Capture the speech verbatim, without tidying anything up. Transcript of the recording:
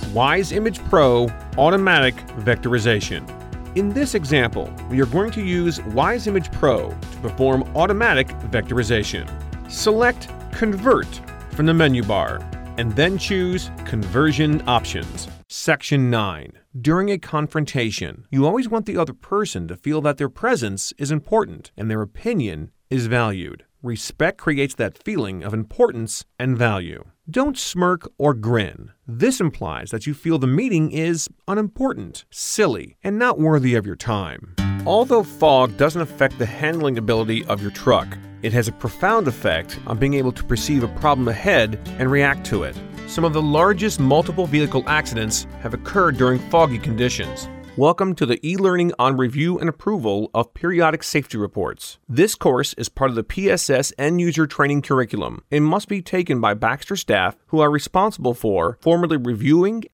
WiseImage Pro Automatic Vectorization. In this example, we are going to use WiseImage Pro to perform automatic vectorization. Select Convert from the menu bar, and then choose Conversion Options. Section nine. During a confrontation, you always want the other person to feel that their presence is important and their opinion is valued. Respect creates that feeling of importance and value. Don't smirk or grin. This implies that you feel the meeting is unimportant, silly, and not worthy of your time. Although fog doesn't affect the handling ability of your truck, it has a profound effect on being able to perceive a problem ahead and react to it. Some of the largest multiple vehicle accidents have occurred during foggy conditions. Welcome to the e-learning on review and approval of periodic safety reports. This course is part of the P S S End User Training Curriculum and must be taken by Baxter staff who are responsible for formally reviewing